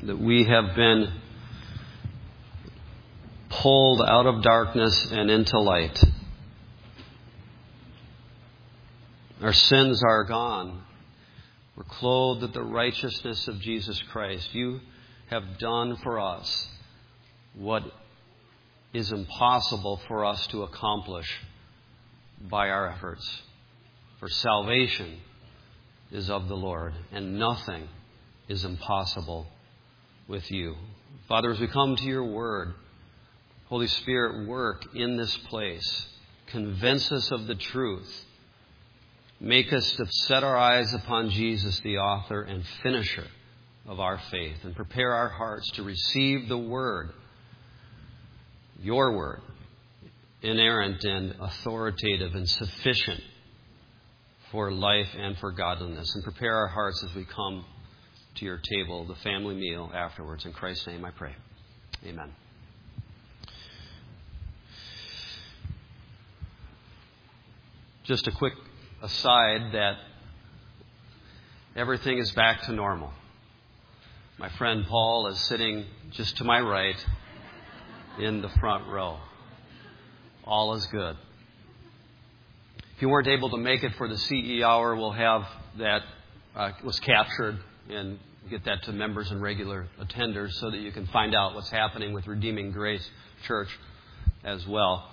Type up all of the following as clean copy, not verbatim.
that we have been pulled out of darkness and into light. Our sins are gone. We're clothed with the righteousness of Jesus Christ. You have done for us what is impossible for us to accomplish by our efforts. For salvation is of the Lord, and nothing is impossible with you. Father, as we come to your word, Holy Spirit, work in this place. Convince us of the truth. Make us to set our eyes upon Jesus, the author and finisher of our faith, and prepare our hearts to receive the word, your word, inerrant and authoritative and sufficient for life and for godliness. And prepare our hearts as we come to your table, the family meal afterwards. In Christ's name I pray. Amen. Just a quick aside that everything is back to normal. My friend Paul is sitting just to my right in the front row. All is good. If you weren't able to make it for the CE hour, we'll have that was captured and get that to members and regular attenders so that you can find out what's happening with Redeeming Grace Church as well.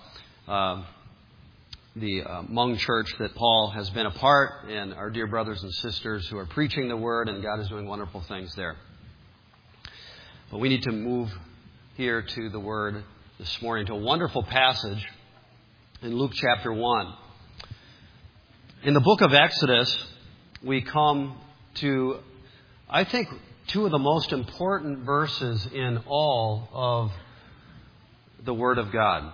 The Hmong church that Paul has been a part, and our dear brothers and sisters who are preaching the word, and God is doing wonderful things there. But we need to move here to the word this morning, to a wonderful passage in Luke chapter 1. In the book of Exodus, we come to, I think, two of the most important verses in all of the Word of God.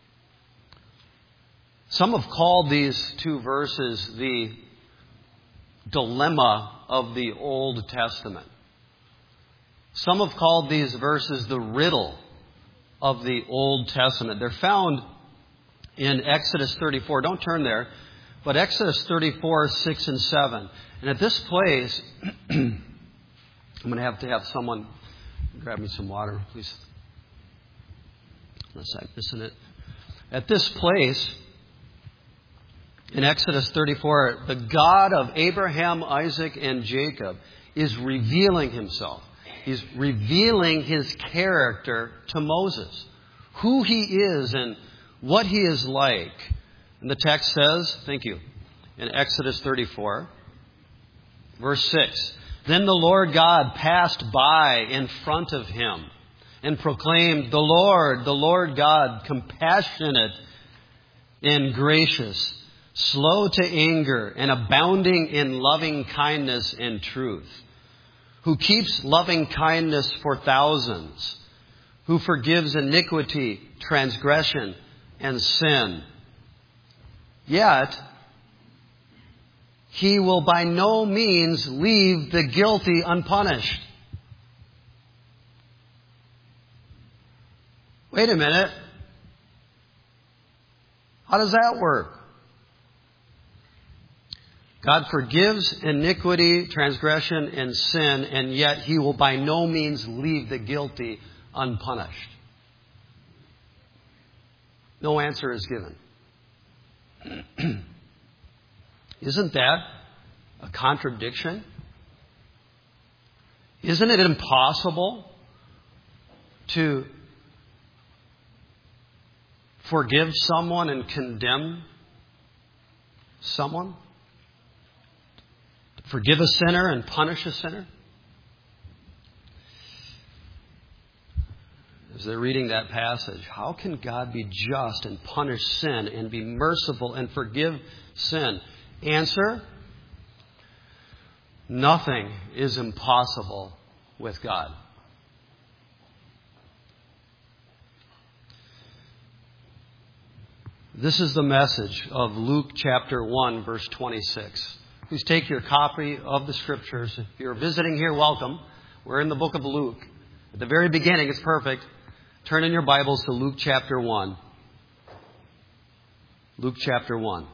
Some have called these two verses the dilemma of the Old Testament. Some have called these verses the riddle of the Old Testament. They're found in Exodus 34. Don't turn there, but Exodus 34, 6 and 7. And at this place, I'm going to have someone grab me some water, please. Unless I'm missing it. At this place, in Exodus 34, the God of Abraham, Isaac, and Jacob is revealing himself. He's revealing his character to Moses, who he is and what he is like. And the text says, thank you, in Exodus 34, verse 6, Then the Lord God passed by in front of him and proclaimed, the Lord God, compassionate and gracious, slow to anger, and abounding in loving kindness and truth, who keeps loving kindness for thousands, who forgives iniquity, transgression, and sin. Yet, he will by no means leave the guilty unpunished. Wait a minute. How does that work? God forgives iniquity, transgression, and sin, and yet he will by no means leave the guilty unpunished. No answer is given. Isn't that a contradiction? Isn't it impossible to forgive someone and condemn someone? Forgive a sinner and punish a sinner? As they're reading that passage, how can God be just and punish sin and be merciful and forgive sin? Answer: nothing is impossible with God. This is the message of Luke chapter 1, verse 26. Please take your copy of the Scriptures. If you're visiting here, welcome. We're in the book of Luke. At the very beginning, it's perfect. Turn in your Bibles to Luke chapter 1. Luke chapter 1.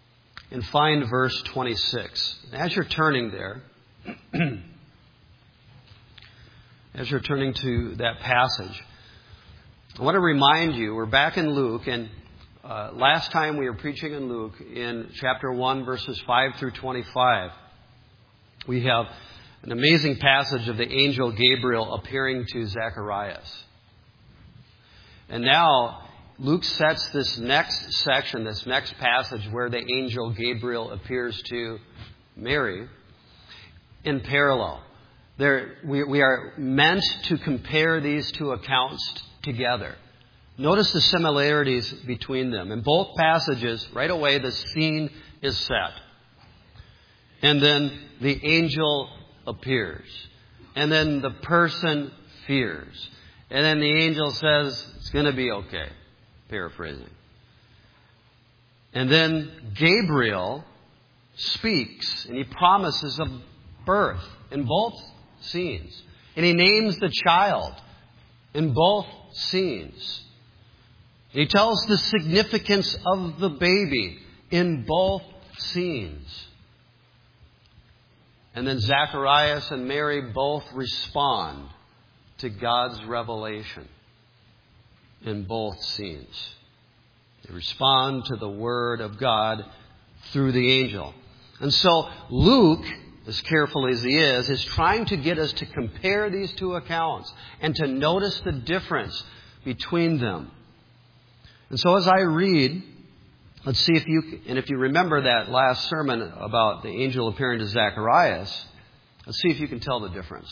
And find verse 26. As you're turning there, as you're turning to that passage, I want to remind you, we're back in Luke, and last time we were preaching in Luke in chapter 1, verses 5 through 25. We have an amazing passage of the angel Gabriel appearing to Zacharias. And now Luke sets this next section, this next passage where the angel Gabriel appears to Mary in parallel. We are meant to compare these two accounts together. Notice the similarities between them. In both passages, right away, the scene is set. And then the angel appears. And then the person fears. And then the angel says, it's going to be okay. Paraphrasing. And then Gabriel speaks, and he promises a birth in both scenes. And he names the child in both scenes. He tells the significance of the baby in both scenes. And then Zacharias and Mary both respond to God's revelation in both scenes. They respond to the Word of God through the angel. And so Luke, as careful as he is trying to get us to compare these two accounts and to notice the difference between them. And so as I read, let's see if you remember that last sermon about the angel appearing to Zacharias, let's see if you can tell the difference.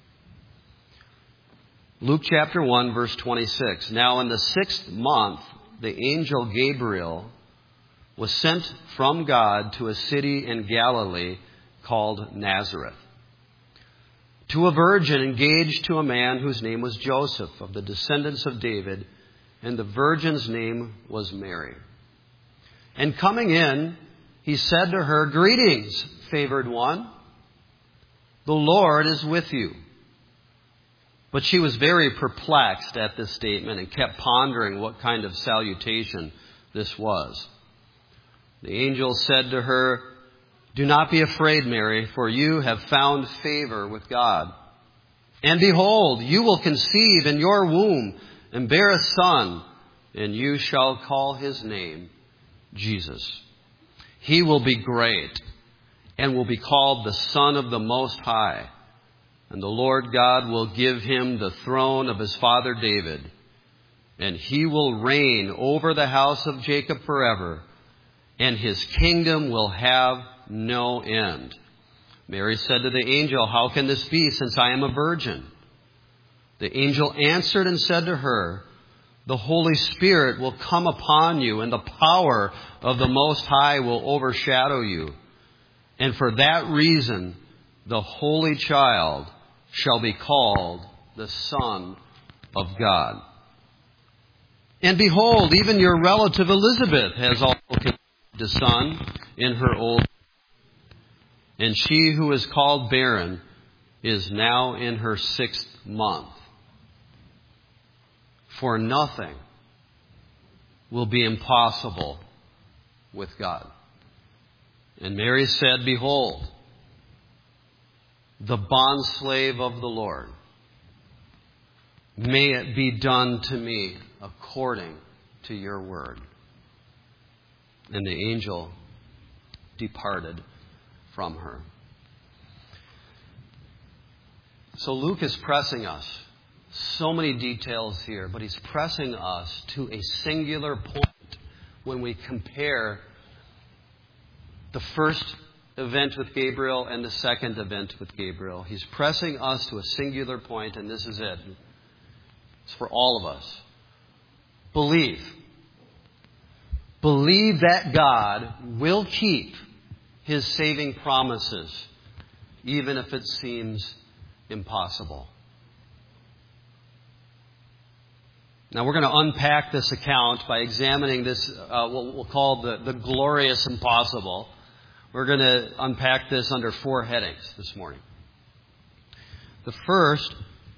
Luke chapter 1, verse 26. Now in the 6th month, the angel Gabriel was sent from God to a city in Galilee called Nazareth, to a virgin engaged to a man whose name was Joseph, of the descendants of David, and the virgin's name was Mary. And coming in, he said to her, "Greetings, favored one. The Lord is with you." But she was very perplexed at this statement and kept pondering what kind of salutation this was. The angel said to her, "Do not be afraid, Mary, for you have found favor with God. And behold, you will conceive in your womb and bear a son, and you shall call his name Jesus. He will be great and will be called the Son of the Most High. And the Lord God will give him the throne of his father David, and he will reign over the house of Jacob forever, and his kingdom will have no end." Mary said to the angel, "How can this be, since I am a virgin?" The angel answered and said to her, "The Holy Spirit will come upon you, and the power of the Most High will overshadow you. And for that reason, the Holy Child shall be called the Son of God. And behold, even your relative Elizabeth has also conceived a son in her old age. And she who is called barren is now in her 6th month. For nothing will be impossible with God." And Mary said, "Behold, the bondslave of the Lord. May it be done to me according to your word." And the angel departed from her. So Luke is pressing us. So many details here, but he's pressing us to a singular point when we compare the first event with Gabriel and the second event with Gabriel. He's pressing us to a singular point, and this is it. It's for all of us. Believe. Believe that God will keep his saving promises, even if it seems impossible. Now we're going to unpack this account by examining this, what we'll call the glorious impossible. We're going to unpack this under 4 headings this morning. The first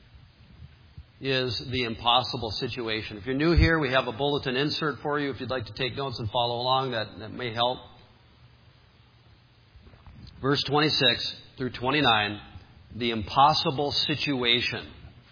is the impossible situation. If you're new here, we have a bulletin insert for you. If you'd like to take notes and follow along, that may help. Verse 26 through 29, the impossible situation.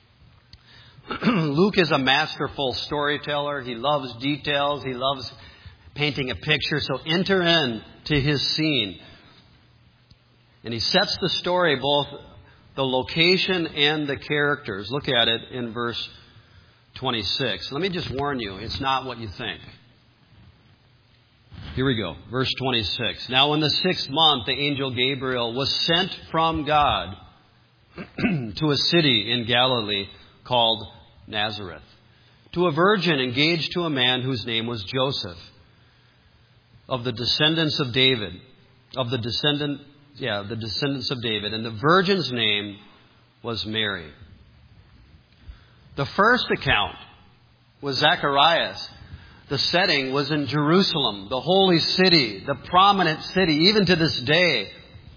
Luke is a masterful storyteller. He loves details. He loves painting a picture. So enter into his scene. And he sets the story, both the location and the characters. Look at it in verse 26. Let me just warn you, it's not what you think. Here we go. Verse 26. Now in the 6th month, the angel Gabriel was sent from God to a city in Galilee called Nazareth, to a virgin engaged to a man whose name was Joseph, of the descendants of David, the descendants of David, and the virgin's name was Mary. The first account was Zacharias. The setting was in Jerusalem, the holy city, the prominent city, even to this day.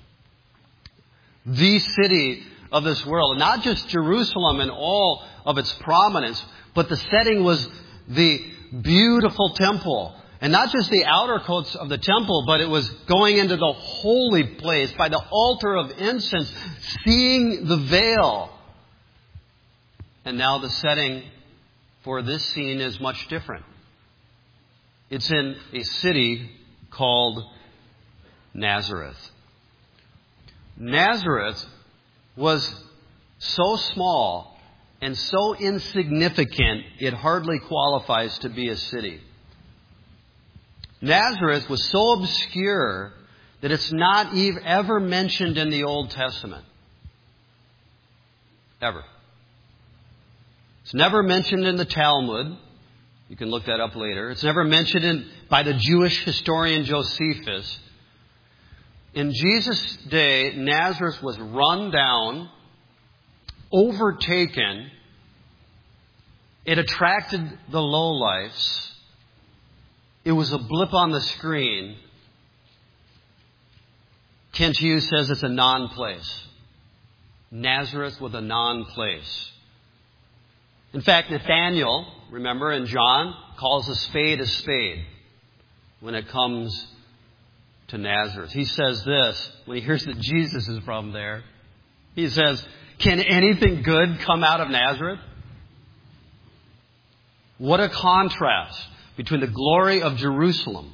The city of this world. Not just Jerusalem and all of its prominence, but the setting was the beautiful temple. And not just the outer courts of the temple, but it was going into the holy place by the altar of incense, seeing the veil. And now the setting for this scene is much different. It's in a city called Nazareth. Nazareth was so small and so insignificant, it hardly qualifies to be a city. Nazareth was so obscure that it's not ever mentioned in the Old Testament. Ever. It's never mentioned in the Talmud. You can look that up later. It's never mentioned by the Jewish historian Josephus. In Jesus' day, Nazareth was run down, overtaken. It attracted the lowlifes. It was a blip on the screen. Kent Hughes says it's a non-place. Nazareth was a non-place. In fact, Nathaniel, remember, in John, calls a spade when it comes to Nazareth. He says this, when he hears that Jesus is from there. He says, can anything good come out of Nazareth? What a contrast between the glory of Jerusalem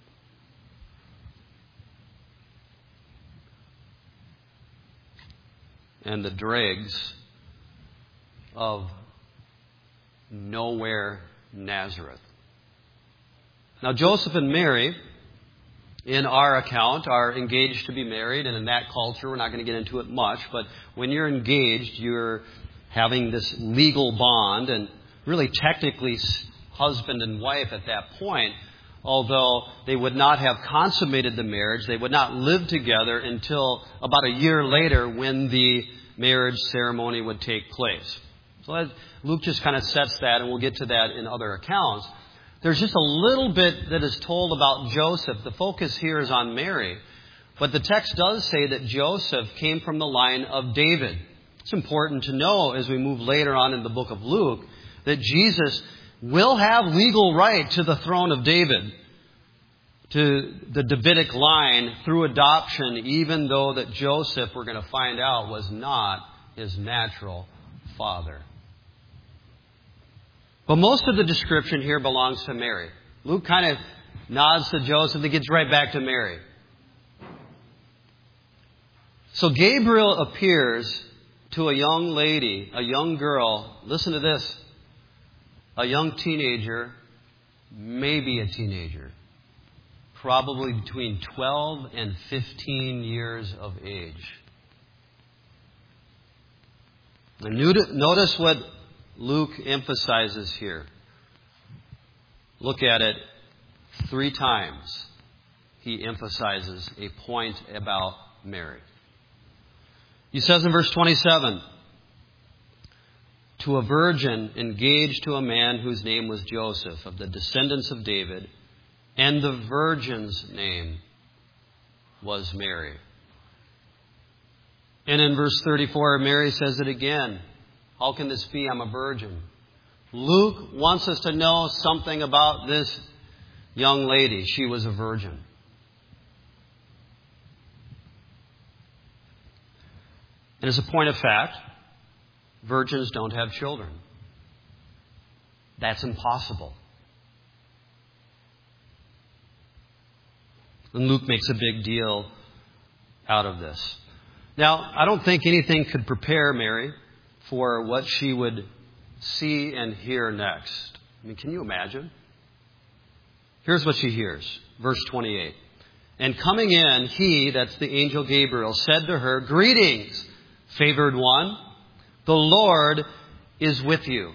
and the dregs of nowhere Nazareth. Now, Joseph and Mary, in our account, are engaged to be married, and in that culture, we're not going to get into it much, but when you're engaged, you're having this legal bond, and really technically husband and wife at that point, although they would not have consummated the marriage, they would not live together until about a year later when the marriage ceremony would take place. So Luke just kind of sets that, and we'll get to that in other accounts. There's just a little bit that is told about Joseph. The focus here is on Mary. But the text does say that Joseph came from the line of David. It's important to know as we move later on in the book of Luke that Jesus will have legal right to the throne of David, to the Davidic line through adoption, even though that Joseph, we're going to find out, was not his natural father. But most of the description here belongs to Mary. Luke kind of nods to Joseph and gets right back to Mary. So Gabriel appears to a young lady, a young girl. Listen to this. A young teenager, maybe a teenager, probably between 12 and 15 years of age. And notice what Luke emphasizes here. Look at it 3 times. He emphasizes a point about Mary. He says in verse 27, to a virgin engaged to a man whose name was Joseph, of the descendants of David, and the virgin's name was Mary. And in verse 34, Mary says it again. How can this be? I'm a virgin. Luke wants us to know something about this young lady. She was a virgin. And as a point of fact, virgins don't have children. That's impossible. And Luke makes a big deal out of this. Now, I don't think anything could prepare Mary for what she would see and hear next. I mean, can you imagine? Here's what she hears. Verse 28. And coming in, he, that's the angel Gabriel, said to her, "Greetings, favored one. The Lord is with you."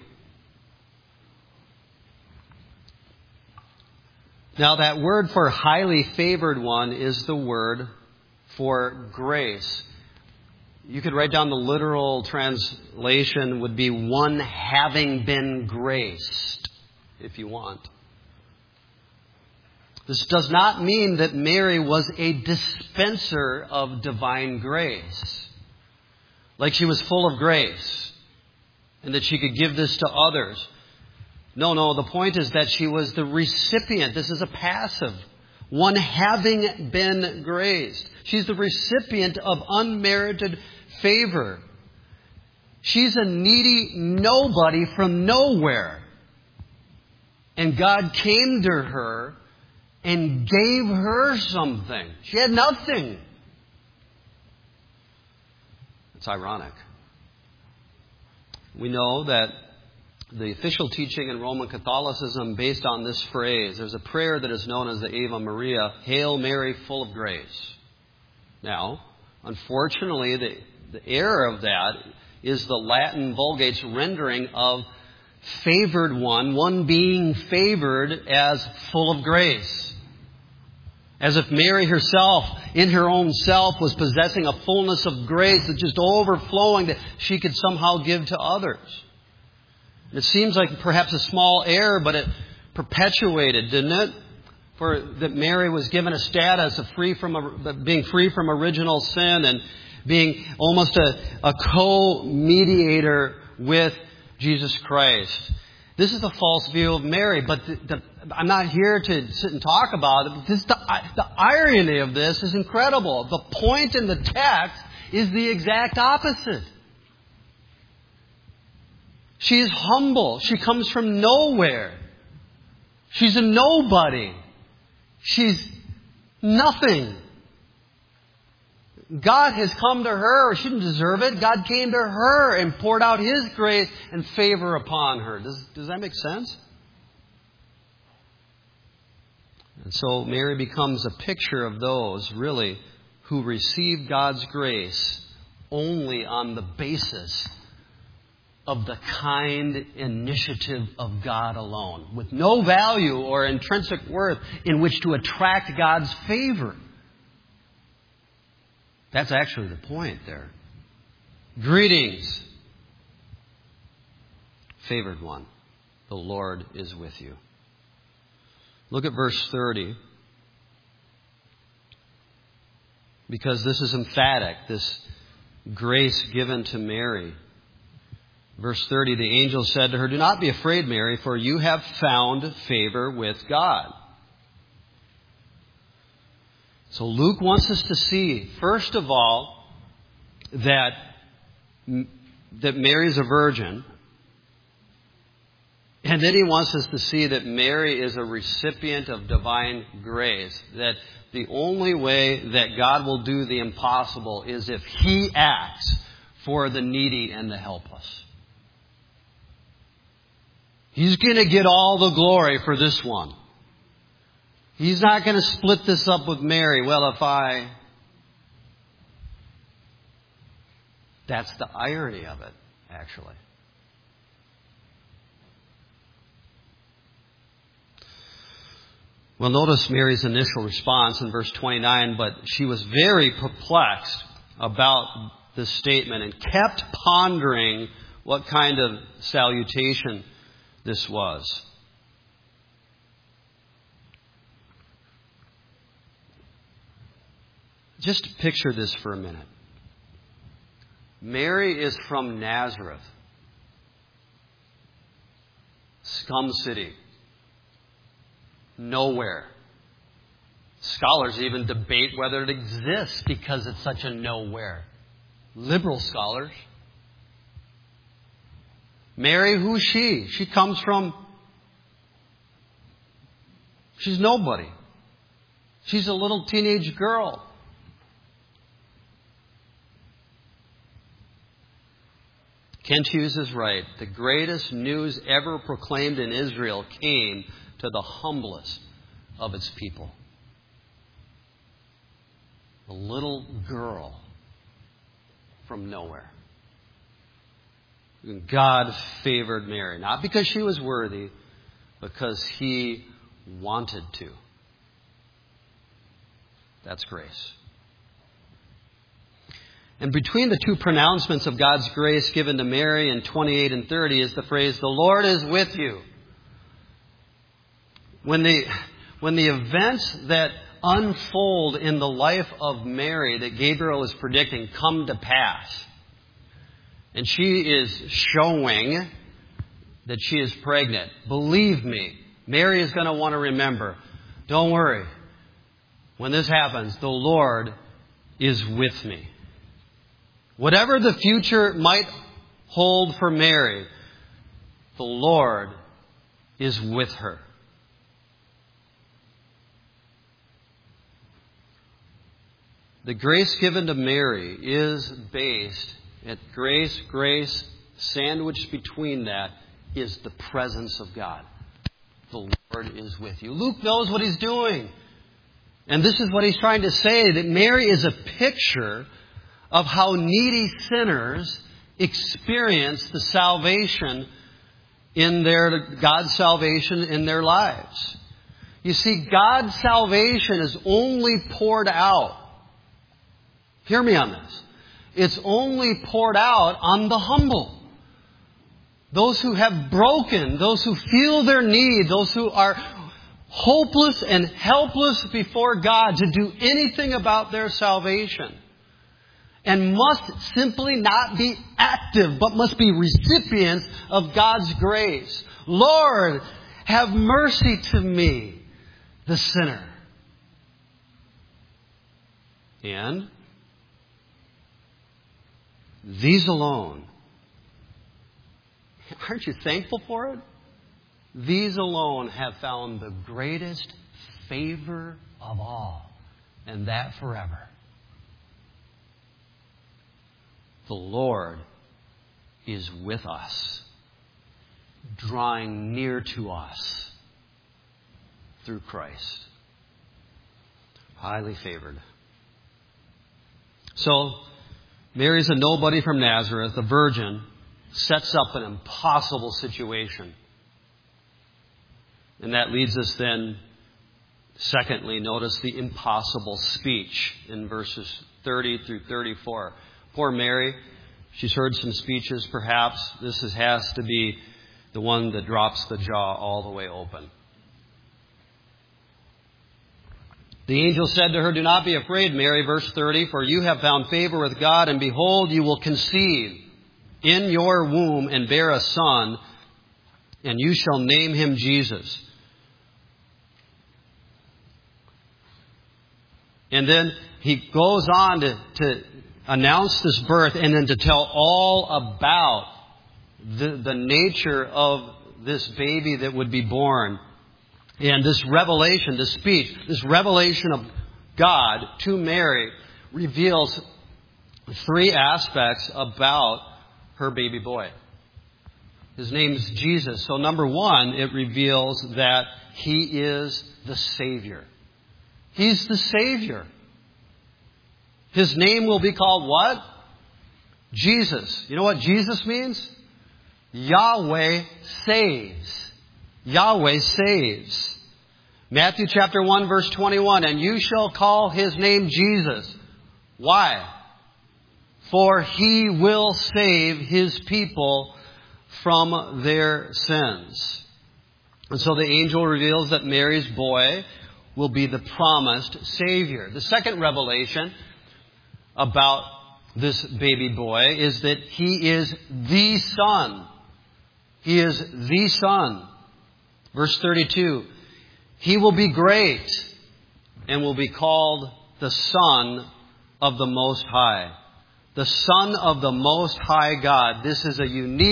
Now, that word for highly favored one is the word for grace. You could write down the literal translation would be one having been graced, if you want. This does not mean that Mary was a dispenser of divine grace, like she was full of grace and that she could give this to others. No, the point is that she was the recipient. This is a passive. One having been graced. She's the recipient of unmerited favor. She's a needy nobody from nowhere. And God came to her and gave her something. She had nothing. It's ironic. We know that the official teaching in Roman Catholicism based on this phrase, there's a prayer that is known as the Ave Maria, Hail Mary, full of grace. Now, unfortunately, the error of that is the Latin Vulgate's rendering of favored one being favored as full of grace. As if Mary herself, in her own self, was possessing a fullness of grace that's just overflowing that she could somehow give to others. It seems like perhaps a small error, but it perpetuated, didn't it? For that Mary was given a status of being free from original sin and being almost a co-mediator with Jesus Christ. This is a false view of Mary, but I'm not here to sit and talk about it. But the irony of this is incredible. The point in the text is the exact opposite. She is humble. She comes from nowhere. She's a nobody. She's nothing. God has come to her. She didn't deserve it. God came to her and poured out His grace and favor upon her. Does that make sense? And so Mary becomes a picture of those, really, who receive God's grace only on the basis of the kind initiative of God alone, with no value or intrinsic worth in which to attract God's favor. That's actually the point there. Greetings, favored one. The Lord is with you. Look at verse 30. Because this is emphatic, this grace given to Mary. Verse 30, the angel said to her, "Do not be afraid, Mary, for you have found favor with God." So Luke wants us to see, first of all, that Mary is a virgin. And then he wants us to see that Mary is a recipient of divine grace. That the only way that God will do the impossible is if He acts for the needy and the helpless. He's going to get all the glory for this one. He's not going to split this up with Mary. Well, That's the irony of it, actually. Well, notice Mary's initial response in verse 29, but she was very perplexed about this statement and kept pondering what kind of salutation this was. Just picture this for a minute. Mary is from Nazareth, scum city, nowhere. Scholars even debate whether it exists because it's such a nowhere. Liberal scholars. Mary, who's she? She comes from She's nobody. She's a little teenage girl. Kent Hughes is right. The greatest news ever proclaimed in Israel came to the humblest of its people. A little girl from nowhere. God favored Mary, not because she was worthy, because He wanted to. That's grace. And between the two pronouncements of God's grace given to Mary in 28 and 30 is the phrase, "The Lord is with you." When the events that unfold in the life of Mary that Gabriel is predicting come to pass, and she is showing that she is pregnant, believe me, Mary is going to want to remember, don't worry, when this happens, the Lord is with me. Whatever the future might hold for Mary, the Lord is with her. The grace given to Mary is based at grace, sandwiched between that is the presence of God. The Lord is with you. Luke knows what he's doing. And this is what he's trying to say, that Mary is a picture of how needy sinners experience the salvation in God's salvation in their lives. You see, God's salvation is only poured out. Hear me on this. It's only poured out on the humble. Those who have broken, those who feel their need, those who are hopeless and helpless before God to do anything about their salvation. And must simply not be active, but must be recipients of God's grace. Lord, have mercy to me, the sinner. And these alone, aren't you thankful for it? These alone have found the greatest favor of all, and that forever. The Lord is with us, drawing near to us through Christ. Highly favored. So, Mary's a nobody from Nazareth, a virgin, sets up an impossible situation. And that leads us then, secondly, notice the impossible speech in verses 30 through 34. Poor Mary, she's heard some speeches perhaps. This has to be the one that drops the jaw all the way open. The angel said to her, "Do not be afraid, Mary," verse 30, "for you have found favor with God, and behold, you will conceive in your womb and bear a son, and you shall name him Jesus." And then he goes on to announce this birth and then to tell all about the nature of this baby that would be born. And this revelation, this speech, this revelation of God to Mary reveals three aspects about her baby boy. His name is Jesus. So number one, it reveals that He is the Savior. He's the Savior. His name will be called what? Jesus. You know what Jesus means? Yahweh saves. Yahweh saves. Matthew chapter 1 verse 21. "And you shall call His name Jesus." Why? "For He will save His people from their sins." And so the angel reveals that Mary's boy will be the promised Savior. The second revelation about this baby boy is that He is the Son. He is the Son. Verse 32, "He will be great and will be called the Son of the Most High." The Son of the Most High God. This is a unique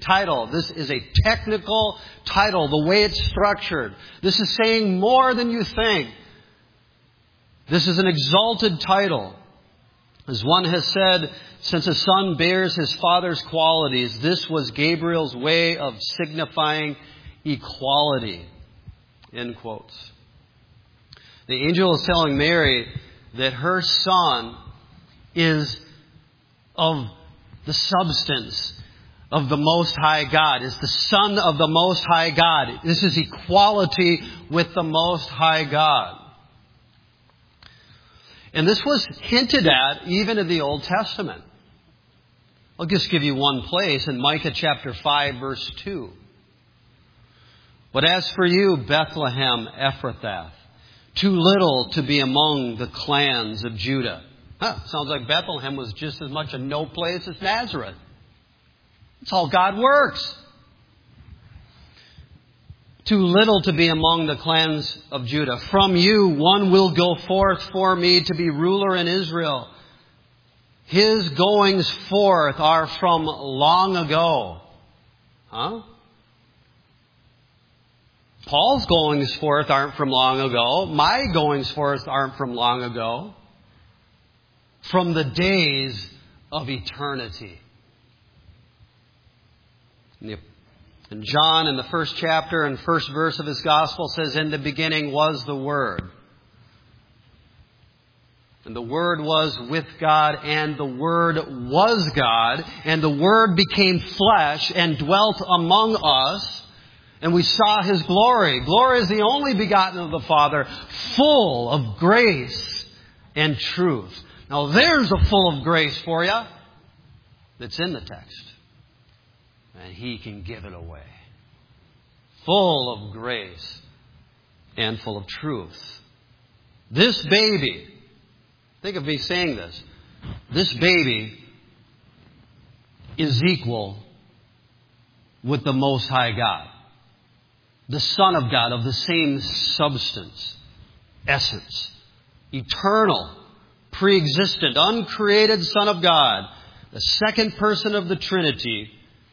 title. This is a technical title, the way it's structured. This is saying more than you think. This is an exalted title. As one has said, since a son bears his father's qualities, this was Gabriel's way of signifying equality. End quotes. The angel is telling Mary that her son is of the substance of the Most High God, is the Son of the Most High God. This is equality with the Most High God. And this was hinted at even in the Old Testament. I'll just give you one place in Micah chapter 5, verse 2. But as for you, Bethlehem Ephrathah, too little to be among the clans of Judah. Sounds like Bethlehem was just as much a no place as Nazareth. That's how God works. Too little to be among the clans of Judah. From you, one will go forth for me to be ruler in Israel. His goings forth are from long ago. Paul's goings forth aren't from long ago. My goings forth aren't from long ago. From the days of eternity. And John, in the first chapter and first verse of his gospel, says, in the beginning was the Word. And the Word was with God, and the Word was God. And the Word became flesh and dwelt among us. And we saw His glory. Glory is the only begotten of the Father, full of grace and truth. Now there's a full of grace for you that's in the text. And He can give it away. Full of grace and full of truth. This baby, think of me saying this baby is equal with the Most High God. The Son of God, of the same substance, essence, eternal, pre-existent, uncreated Son of God, the second person of the Trinity,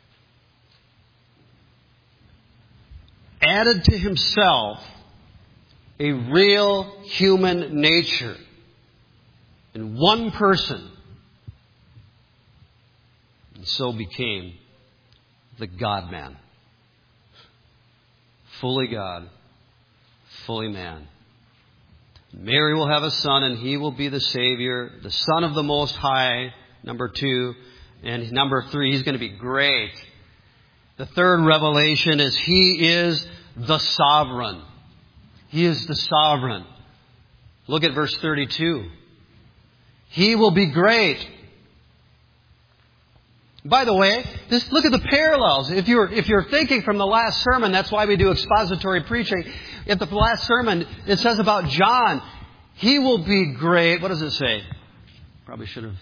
added to Himself a real human nature in one person, and so became the God-man. Fully God, fully man. Mary will have a son, and He will be the Savior, the Son of the Most High, number 2. And number 3, He's going to be great. The third revelation is He is the sovereign. He is the sovereign. Look at verse 32. He will be great. By the way, just look at the parallels. If you're thinking from the last sermon, that's why we do expository preaching. If the last sermon, it says about John, He will be great. What does it say? Probably should have.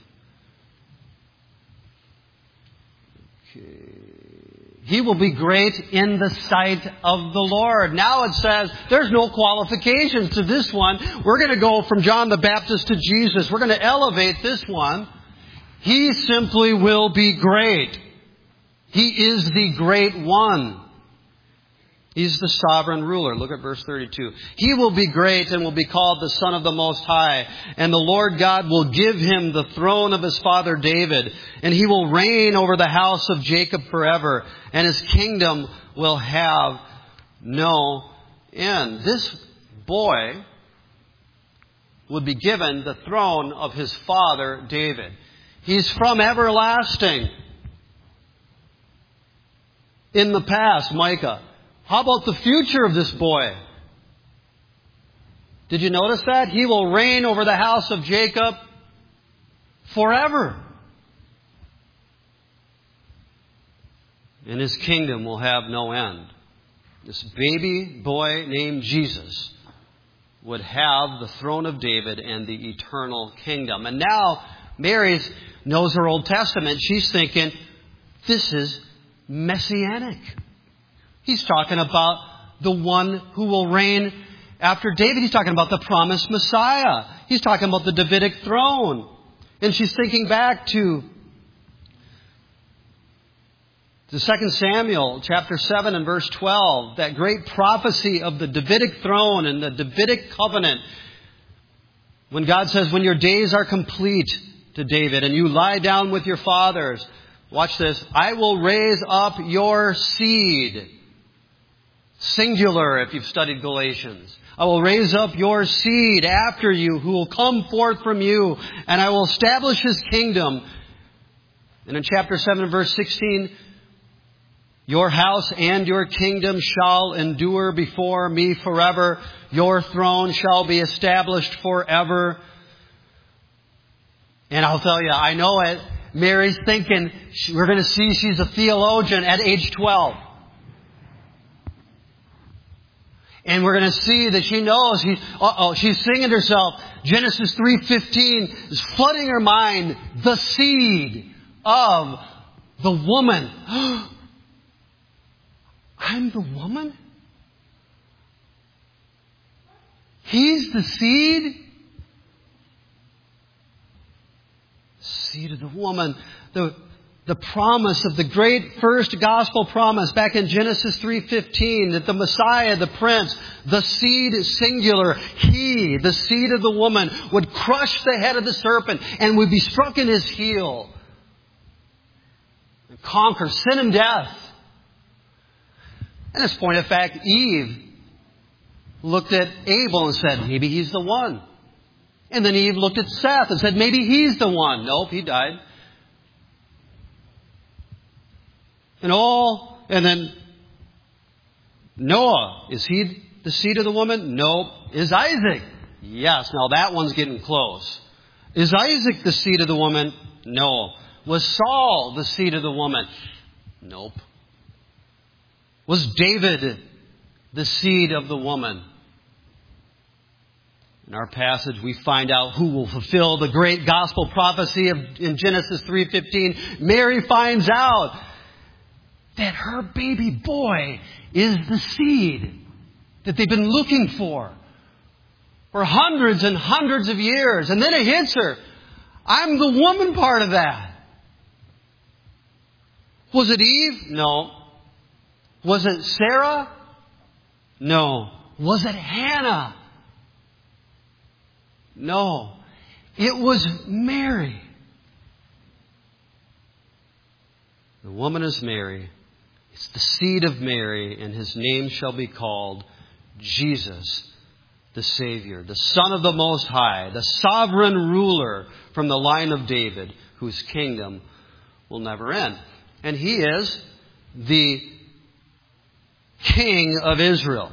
Okay. He will be great in the sight of the Lord. Now it says there's no qualifications to this one. We're going to go from John the Baptist to Jesus. We're going to elevate this one. He simply will be great. He is the great one. He's the sovereign ruler. Look at verse 32. He will be great and will be called the Son of the Most High. And the Lord God will give Him the throne of His father David. And He will reign over the house of Jacob forever. And His kingdom will have no end. This boy would be given the throne of his father David. He's from everlasting. In the past, Micah. How about the future of this boy? Did you notice that? He will reign over the house of Jacob forever. And His kingdom will have no end. This baby boy named Jesus would have the throne of David and the eternal kingdom. And now Mary knows her Old Testament. She's thinking, this is messianic. He's talking about the one who will reign after David. He's talking about the promised Messiah. He's talking about the Davidic throne. And she's thinking back to To 2 Samuel chapter 7 and verse 12, that great prophecy of the Davidic throne and the Davidic covenant. When God says, when your days are complete to David and you lie down with your fathers, watch this, I will raise up your seed. Singular if you've studied Galatians. I will raise up your seed after you who will come forth from you, and I will establish His kingdom. And in chapter 7 verse 16, your house and your kingdom shall endure before me forever. Your throne shall be established forever. And I'll tell you, I know it. Mary's thinking, we're going to see she's a theologian at age 12. And we're going to see that she knows, she's singing to herself. Genesis 3:15 is flooding her mind. The seed of the woman. I'm the woman? He's the seed? Seed of the woman. The promise of the great first gospel promise back in Genesis 3:15 that the Messiah, the Prince, the seed singular, He, the seed of the woman, would crush the head of the serpent and would be struck in His heel and conquer sin and death. And as a point of fact, Eve looked at Abel and said, maybe he's the one. And then Eve looked at Seth and said, maybe he's the one. Nope, he died. And then Noah, is he the seed of the woman? Nope. Is Isaac? Yes. Now that one's getting close. Is Isaac the seed of the woman? No. Was Saul the seed of the woman? Nope. Was David the seed of the woman? In our passage, we find out who will fulfill the great gospel prophecy in Genesis 3:15. Mary finds out that her baby boy is the seed that they've been looking for hundreds and hundreds of years. And then it hits her. I'm the woman part of that. Was it Eve? No. Was it Sarah? No. Was it Hannah? No. It was Mary. The woman is Mary. It's the seed of Mary, and His name shall be called Jesus, the Savior, the Son of the Most High, the sovereign ruler from the line of David, whose kingdom will never end. And He is the King of Israel.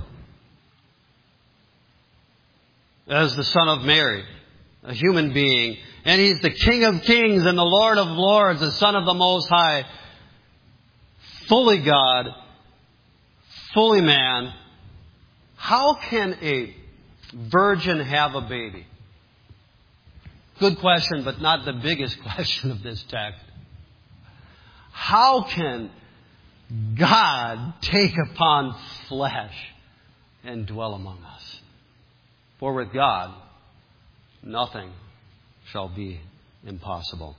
As the Son of Mary, a human being. And He's the King of Kings and the Lord of Lords, the Son of the Most High. Fully God, fully man. How can a virgin have a baby? Good question, but not the biggest question of this text. How can God take upon flesh and dwell among us? For with God, nothing shall be impossible.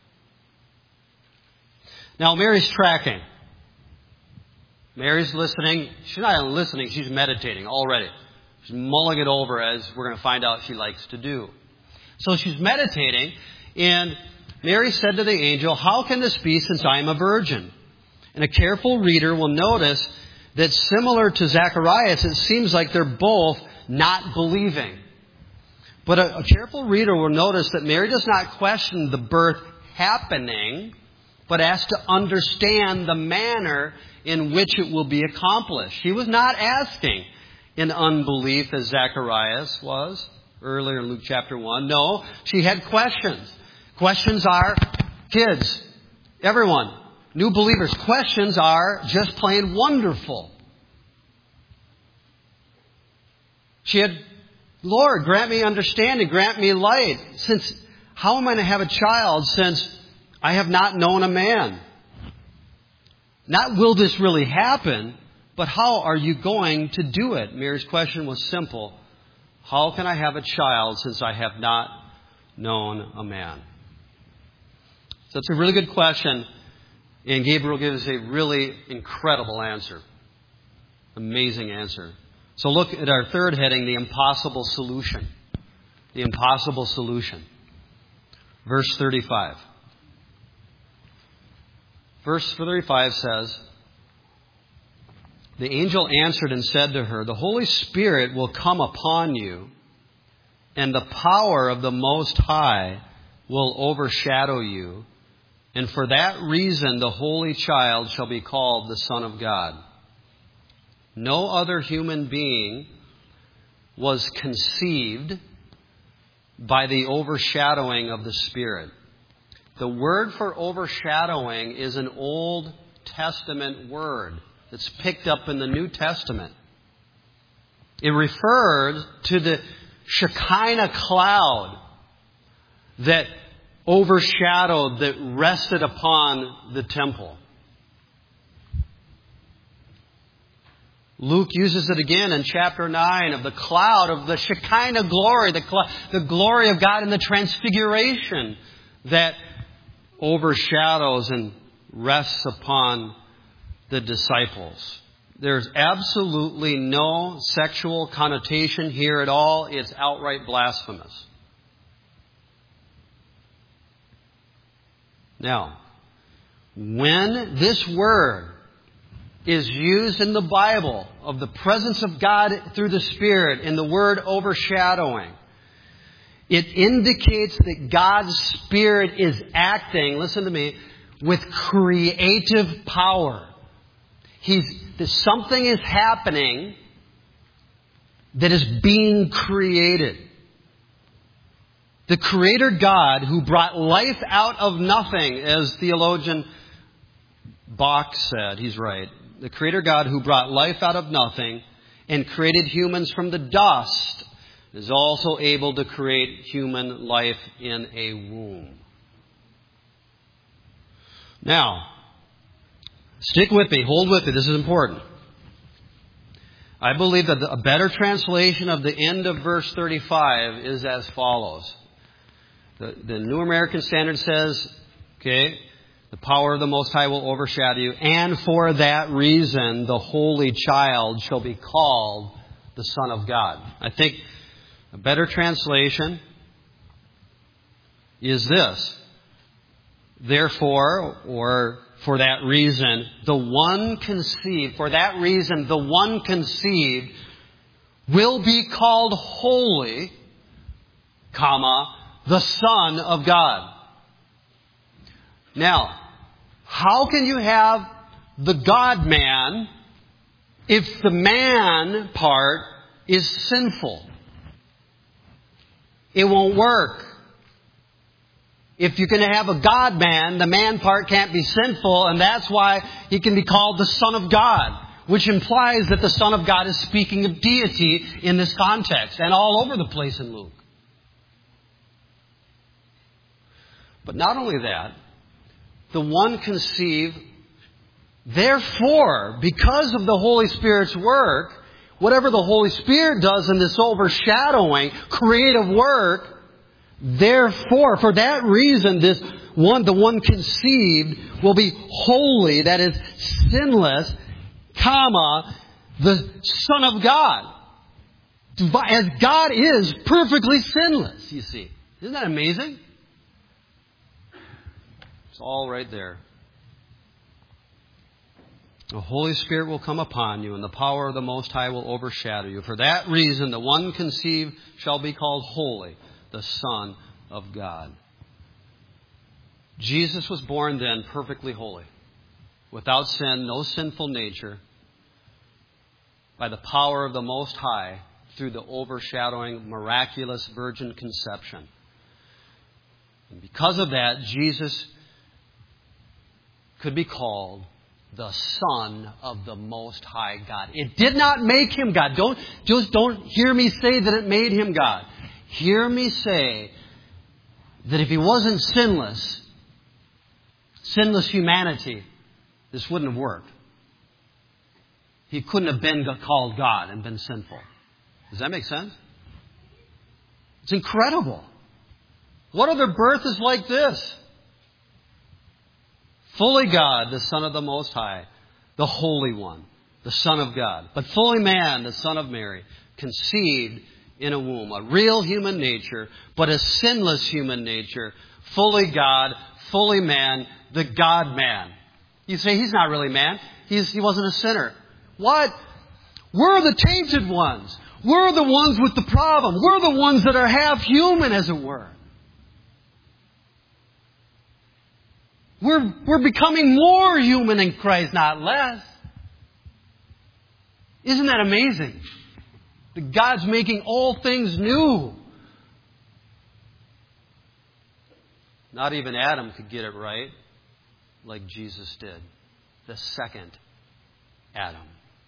Now, Mary's tracking. Mary's listening. She's not only listening, she's meditating already. She's mulling it over, as we're going to find out she likes to do. So she's meditating, and Mary said to the angel, "How can this be, since I am a virgin?" And a careful reader will notice that similar to Zacharias, it seems like they're both not believing. But a careful reader will notice that Mary does not question the birth happening, but asks to understand the manner in which it will be accomplished. She was not asking in unbelief as Zacharias was earlier in Luke chapter 1. No, she had questions. Questions are, kids, everyone, new believers, questions are just plain wonderful. She had, Lord, grant me understanding, grant me light. How am I to have a child since I have not known a man? Not will this really happen, but how are you going to do it? Mary's question was simple. How can I have a child since I have not known a man? So it's a really good question. And Gabriel gives a really incredible answer. Amazing answer. So look at our third heading, the impossible solution. The impossible solution. Verse 35. Verse 35 says, the angel answered and said to her, the Holy Spirit will come upon you, and the power of the Most High will overshadow you. And for that reason, the Holy Child shall be called the Son of God. No other human being was conceived by the overshadowing of the Spirit. The word for overshadowing is an Old Testament word that's picked up in the New Testament. It refers to the Shekinah cloud that overshadowed, that rested upon the temple. Luke uses it again in chapter 9 of the cloud of the Shekinah glory, the glory of God in the transfiguration that overshadows and rests upon the disciples. There's absolutely no sexual connotation here at all. It's outright blasphemous. Now, when this word is used in the Bible of the presence of God through the Spirit in the word overshadowing, it indicates that God's Spirit is acting, listen to me, with creative power. Something is happening that is being created. The Creator God who brought life out of nothing, as theologian Bach said, he's right. The Creator God who brought life out of nothing and created humans from the dust is also able to create human life in a womb. Now, stick with me, hold with me, this is important. I believe that a better translation of the end of verse 35 is as follows. The New American Standard says, okay, the power of the Most High will overshadow you, and for that reason the Holy Child shall be called the Son of God. I think a better translation is this. Therefore, or for that reason, the one conceived will be called holy, the Son of God. Now, how can you have the God-man if the man part is sinful? It won't work. If you're going to have a God-man, the man part can't be sinful, and that's why he can be called the Son of God, which implies that the Son of God is speaking of deity in this context and all over the place in Luke. But not only that, the one conceived, therefore, because of the Holy Spirit's work, whatever the Holy Spirit does in this overshadowing, creative work, therefore, for that reason, the one conceived will be holy, that is sinless, the Son of God. As God is perfectly sinless, you see. Isn't that amazing? It's all right there. The Holy Spirit will come upon you, and the power of the Most High will overshadow you. For that reason, the one conceived shall be called holy, the Son of God. Jesus was born then perfectly holy, without sin, no sinful nature, by the power of the Most High through the overshadowing, miraculous virgin conception. And because of that, Jesus could be called the Son of the Most High God. It did not make him God. Don't hear me say that it made him God. Hear me say that if he wasn't sinless humanity, this wouldn't have worked. He couldn't have been called God and been sinful. Does that make sense? It's incredible. What other birth is like this? Fully God, the Son of the Most High, the Holy One, the Son of God. But fully man, the Son of Mary, conceived in a womb. A real human nature, but a sinless human nature. Fully God, fully man, the God-man. You say, He's not really man. He wasn't a sinner. What? We're the tainted ones. We're the ones with the problem. We're the ones that are half human, as it were. We're becoming more human in Christ, not less. Isn't that amazing? That God's making all things new. Not even Adam could get it right like Jesus did. The second Adam.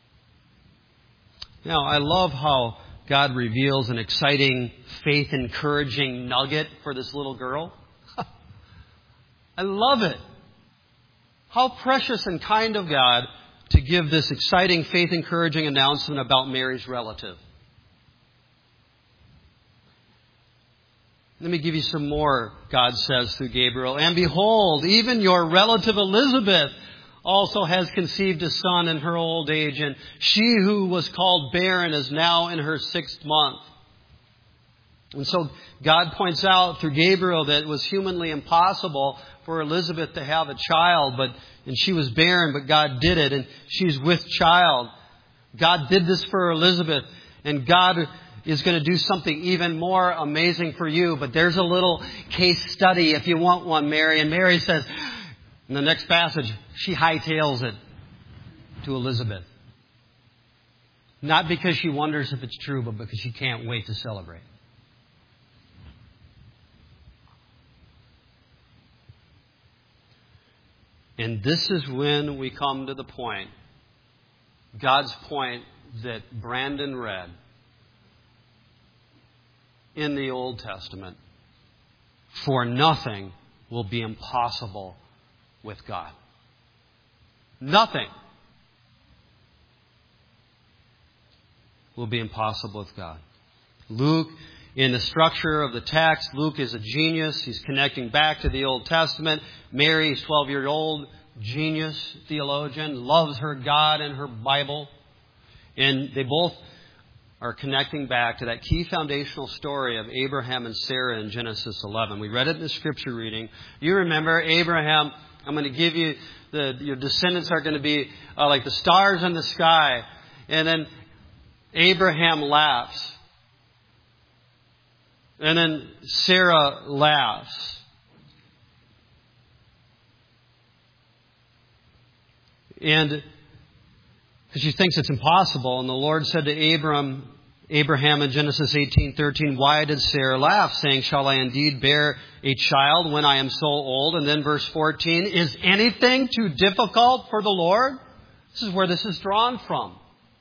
Now, I love how God reveals an exciting, faith-encouraging nugget for this little girl. I love it. How precious and kind of God to give this exciting, faith-encouraging announcement about Mary's relative. Let me give you some more, God says through Gabriel. And behold, even your relative Elizabeth also has conceived a son in her old age, and she who was called barren is now in her 6th month. And so God points out through Gabriel that it was humanly impossible for Elizabeth to have a child, and she was barren, but God did it, and she's with child. God did this for Elizabeth, and God is going to do something even more amazing for you. But there's a little case study if you want one, Mary. And Mary says, in the next passage, she hightails it to Elizabeth. Not because she wonders if it's true, but because she can't wait to celebrate. And this is when we come to the point, God's point that Brandon read in the Old Testament. For nothing will be impossible with God. Nothing will be impossible with God. Luke, in the structure of the text, Luke is a genius. He's connecting back to the Old Testament. Mary is 12-year-old, genius theologian, loves her God and her Bible. And they both are connecting back to that key foundational story of Abraham and Sarah in Genesis 11. We read it in the scripture reading. You remember Abraham, I'm going to give you, your descendants are going to be like the stars in the sky. And then Abraham laughs. And then Sarah laughs. And because she thinks it's impossible. And the Lord said to Abraham in Genesis 18:13, why did Sarah laugh, saying, shall I indeed bear a child when I am so old? And then verse 14, is anything too difficult for the Lord? This is where this is drawn from.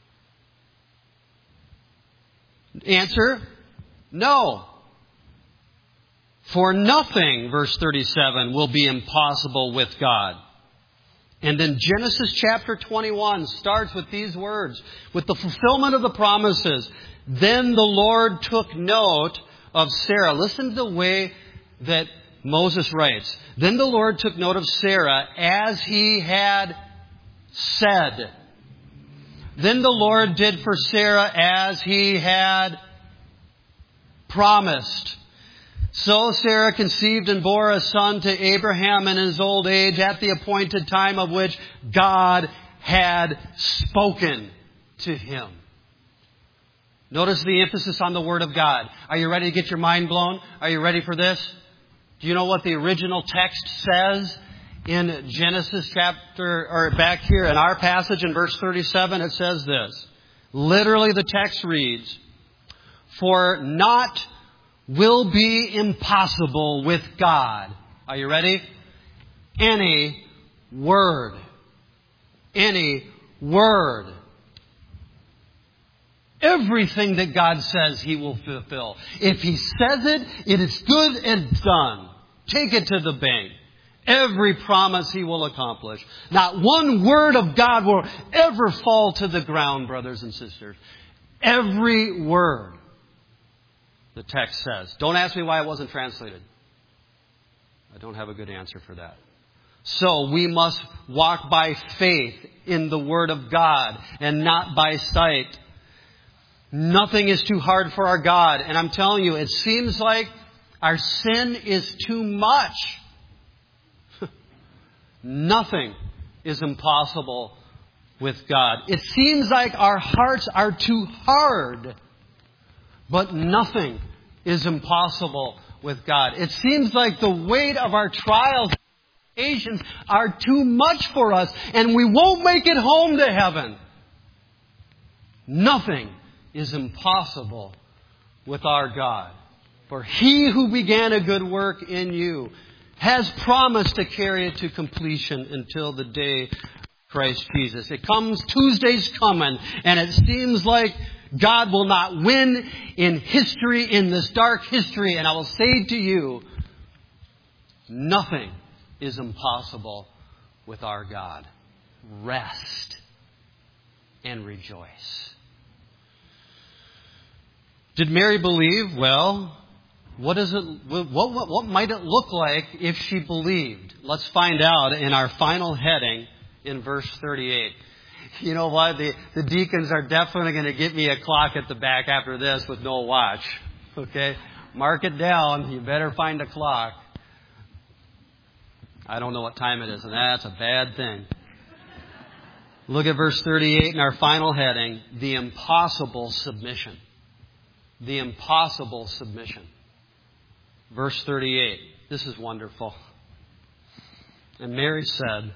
Answer, no. For nothing, verse 37, will be impossible with God. And then Genesis chapter 21 starts with these words, with the fulfillment of the promises. Then the Lord took note of Sarah. Listen to the way that Moses writes. Then the Lord took note of Sarah as He had said. Then the Lord did for Sarah as He had promised. So Sarah conceived and bore a son to Abraham in his old age at the appointed time of which God had spoken to him. Notice the emphasis on the Word of God. Are you ready to get your mind blown? Are you ready for this? Do you know what the original text says in Genesis chapter, or back here in our passage in verse 37? It says this. Literally the text reads, for not will be impossible with God. Are you ready? Any word. Any word. Everything that God says He will fulfill. If He says it, it is good and done. Take it to the bank. Every promise He will accomplish. Not one word of God will ever fall to the ground, brothers and sisters. Every word. The text says. Don't ask me why it wasn't translated. I don't have a good answer for that. So we must walk by faith in the Word of God and not by sight. Nothing is too hard for our God. And I'm telling you, it seems like our sin is too much. Nothing is impossible with God. It seems like our hearts are too hard, but nothing is impossible with God. It seems like the weight of our trials and temptations are too much for us, and we won't make it home to heaven. Nothing is impossible with our God. For He who began a good work in you has promised to carry it to completion until the day of Christ Jesus. It comes, Tuesday's coming, and it seems like God will not win in history, in this dark history. And I will say to you, nothing is impossible with our God. Rest and rejoice. Did Mary believe? Well, what might it look like if she believed? Let's find out in our final heading in verse 38. You know what? The deacons are definitely going to get me a clock at the back after this with no watch. Okay? Mark it down. You better find a clock. I don't know what time it is, and that's a bad thing. Look at verse 38 in our final heading, the impossible submission. The impossible submission. Verse 38. This is wonderful. And Mary said,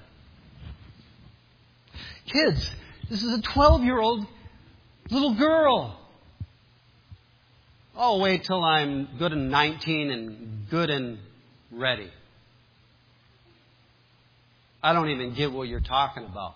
kids, this is a 12-year-old little girl. Oh, wait till I'm good and 19 and good and ready. I don't even get what you're talking about.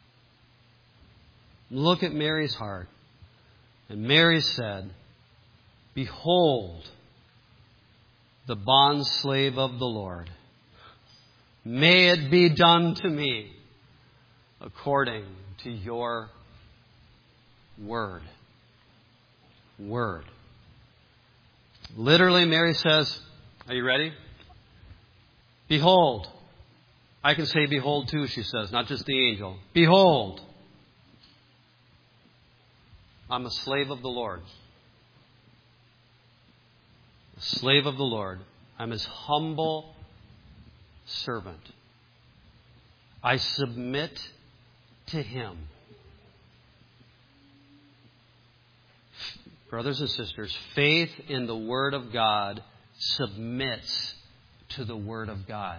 Look at Mary's heart. And Mary said, behold, the bondslave of the Lord. May it be done to me according to your word. Word. Literally, Mary says, are you ready? Behold. I can say behold too, she says, not just the angel. Behold. I'm a slave of the Lord. A slave of the Lord. I'm His humble servant. I submit to Him. Brothers and sisters, faith in the Word of God submits to the Word of God.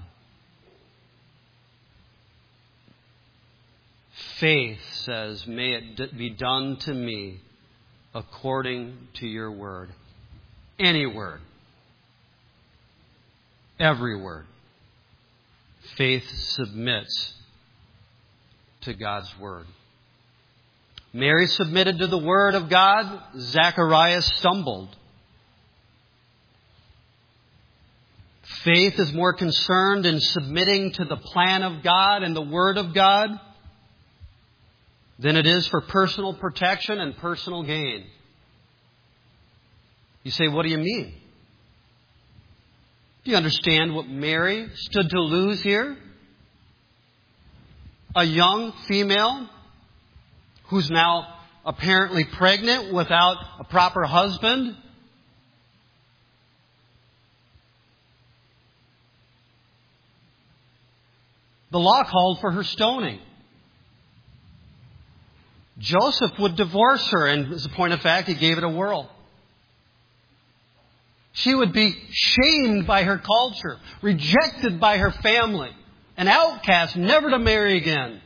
Faith says, may it be done to me according to your word. Any word. Every word. Faith submits to God's word. Mary submitted to the word of God. Zacharias stumbled. Faith is more concerned in submitting to the plan of God and the word of God than it is for personal protection and personal gain. You say, what do you mean? Do you understand what Mary stood to lose here? A young female who's now apparently pregnant without a proper husband. The law called for her stoning. Joseph would divorce her, and as a point of fact, he gave it a whirl. She would be shamed by her culture, rejected by her family, an outcast, never to marry again.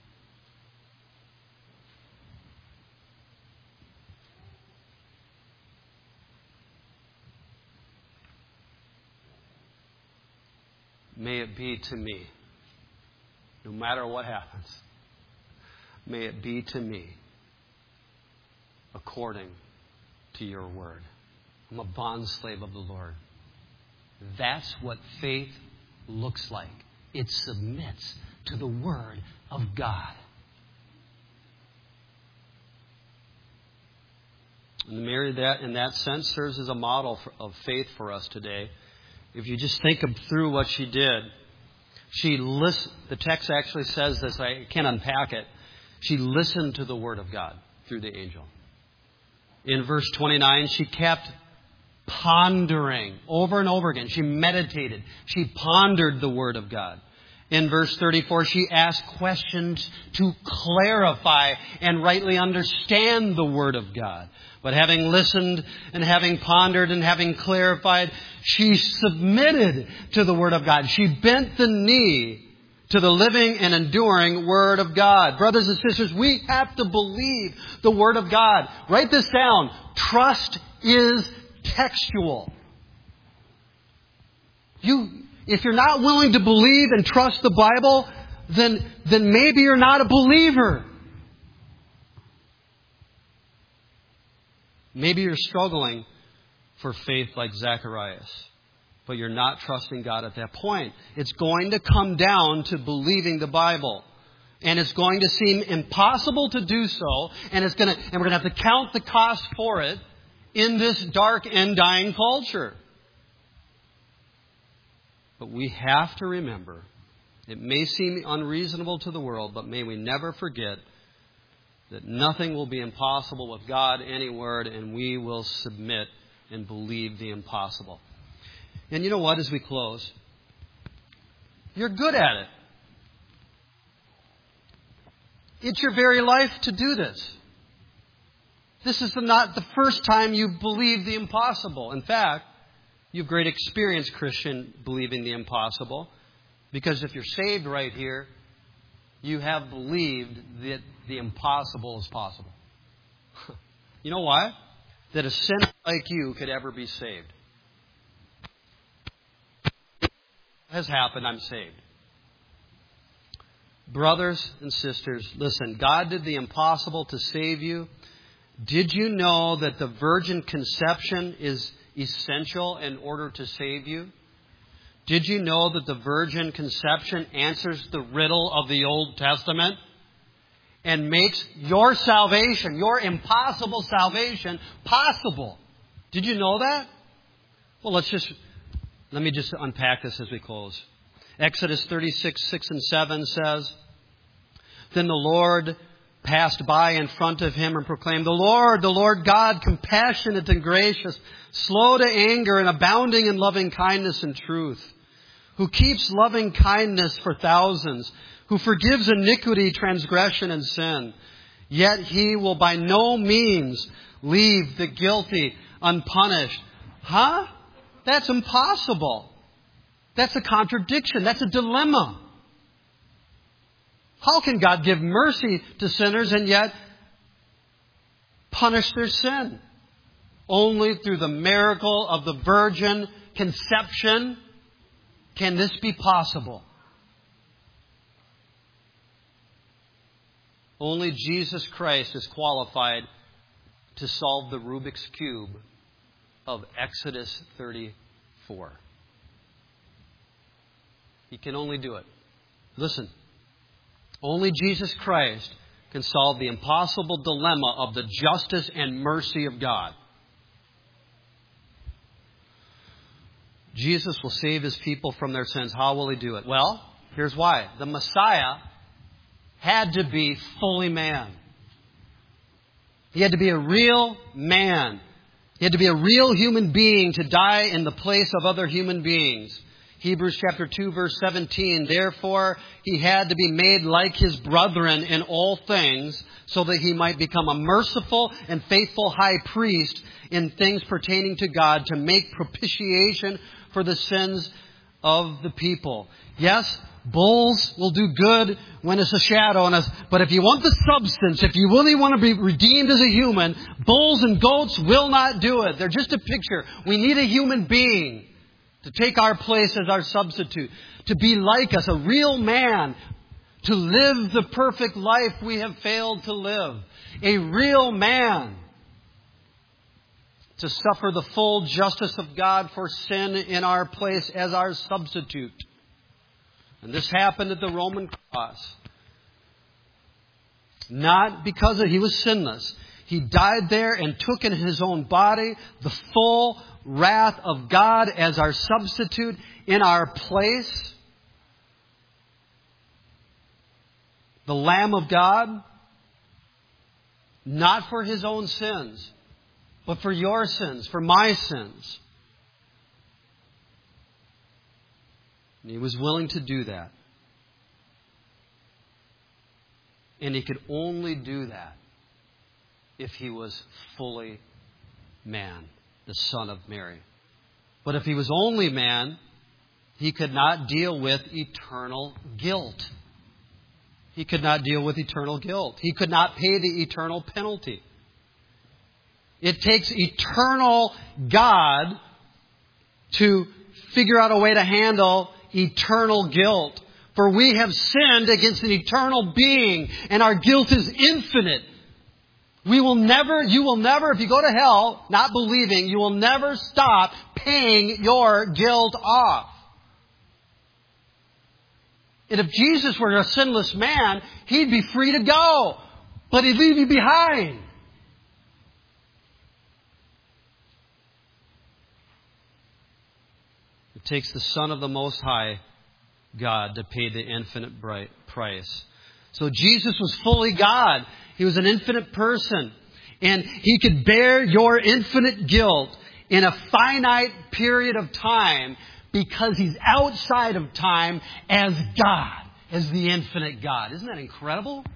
May it be to me, no matter what happens. May it be to me according to your word. I'm a bondslave of the Lord. That's what faith looks like. It submits to the word of God. And Mary, that in that sense, serves as a model of faith for us today. If you just think through what she did, The text actually says this. I can't unpack it. She listened to the Word of God through the angel. In verse 29, she kept pondering over and over again. She meditated. She pondered the Word of God. In verse 34, she asked questions to clarify and rightly understand the Word of God. But having listened and having pondered and having clarified, she submitted to the Word of God. She bent the knee to the living and enduring Word of God. Brothers and sisters, we have to believe the Word of God. Write this down. Trust is textual. If you're not willing to believe and trust the Bible, then maybe you're not a believer. Maybe you're struggling for faith like Zacharias, but you're not trusting God at that point. It's going to come down to believing the Bible. And it's going to seem impossible to do so, and we're going to have to count the cost for it in this dark and dying culture. But we have to remember, it may seem unreasonable to the world, but may we never forget that nothing will be impossible with God anywhere, and we will submit and believe the impossible. And you know what, as we close, you're good at it. It's your very life to do this. This is not the first time you believe the impossible. In fact, you have great experience, Christian, believing the impossible. Because if you're saved right here, you have believed that the impossible is possible. You know why? That a sinner like you could ever be saved. Has happened, I'm saved. Brothers and sisters, listen, God did the impossible to save you. Did you know that the virgin conception is essential in order to save you? Did you know that the virgin conception answers the riddle of the Old Testament and makes your salvation, your impossible salvation, possible? Did you know that? Well, let me just unpack this as we close. Exodus 36, 6 and 7 says, Then the Lord passed by in front of him and proclaimed, the Lord God, compassionate and gracious, slow to anger and abounding in loving kindness and truth, who keeps loving kindness for thousands, who forgives iniquity, transgression, and sin. Yet He will by no means leave the guilty unpunished. Huh? That's impossible. That's a contradiction. That's a dilemma. How can God give mercy to sinners and yet punish their sin? Only through the miracle of the virgin conception can this be possible. Only Jesus Christ is qualified to solve the Rubik's Cube of Exodus 34. He can only do it. Listen, only Jesus Christ can solve the impossible dilemma of the justice and mercy of God. Jesus will save His people from their sins. How will He do it? Well, here's why. The Messiah had to be fully man. He had to be a real man. He had to be a real human being to die in the place of other human beings. Hebrews chapter 2 verse 17, therefore He had to be made like His brethren in all things, so that He might become a merciful and faithful high priest in things pertaining to God, to make propitiation for the sins of the people. Yes, bulls will do good when it's a shadow on us, but if you want the substance, if you really want to be redeemed as a human, bulls and goats will not do it. They're just a picture. We need a human being to take our place as our substitute, to be like us, a real man, to live the perfect life we have failed to live. A real man, to suffer the full justice of God for sin in our place as our substitute. And this happened at the Roman cross. Not because He was sinless. He died there and took in His own body the full wrath of God as our substitute in our place. the Lamb of God, not for His own sins, but for your sins, for my sins. And He was willing to do that. And He could only do that if He was fully man, the Son of Mary. But if He was only man, He could not deal with eternal guilt. He could not deal with eternal guilt. He could not pay the eternal penalty. It takes eternal God to figure out a way to handle eternal guilt. For we have sinned against an eternal being, and our guilt is infinite. You will never, if you go to hell not believing, you will never stop paying your guilt off. And if Jesus were a sinless man, He'd be free to go. But He'd leave you behind. It takes the Son of the Most High God to pay the infinite price. So Jesus was fully God. He was an infinite person. And He could bear your infinite guilt in a finite period of time because He's outside of time as God, as the infinite God. Isn't that incredible?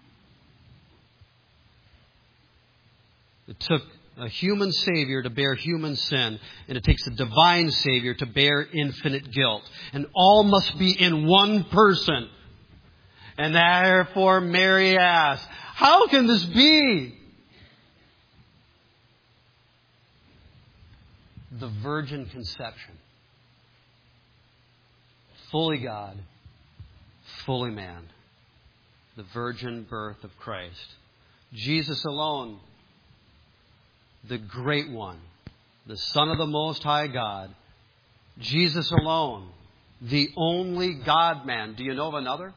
It took a human Savior to bear human sin, and it takes a divine Savior to bear infinite guilt. And all must be in one person. And therefore Mary asked, how can this be? The virgin conception. Fully God, fully man. The virgin birth of Christ. Jesus alone, the great one, the Son of the Most High God. Jesus alone, the only God-man. Do you know of another?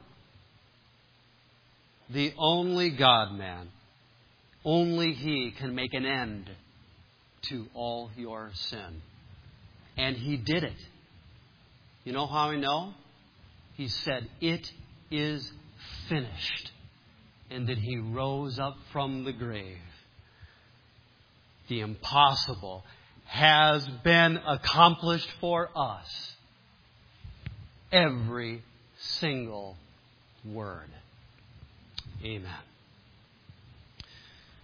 The only God-man. Only He can make an end to all your sin. And He did it. You know how I know? He said, it is finished. And then He rose up from the grave. The impossible has been accomplished for us. Every single word. Amen.